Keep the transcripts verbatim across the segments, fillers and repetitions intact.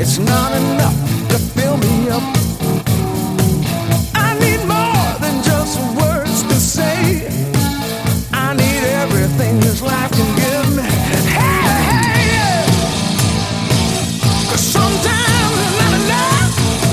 it's not enough to fill me up. I need more than just words to say. I need everything this life can give me. Hey, hey, yeah. 'Cause sometimes it's not enough.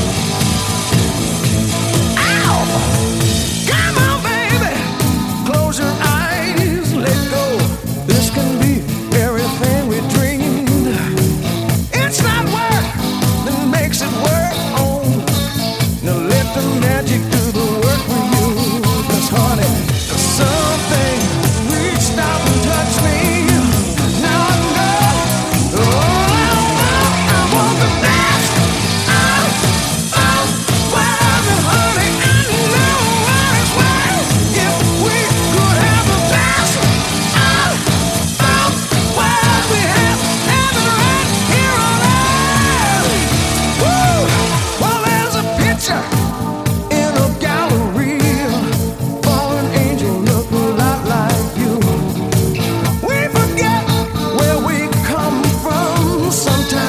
Ow! Come on, baby. Close your eyes, let go. This can be everything we dreamed. It's not work that makes it work. Oh, now let the magic do the work for you. 'Cause honey, something reached out and touched me. Now I know, oh, I want, I want the best. Oh, oh, well, honey, I know as well. If we could have the best. Oh, oh, well, we have heaven right here on earth. Woo! Well, there's a picture in a gallery. Fallen angel look a lot like you. We forget where we come from sometimes.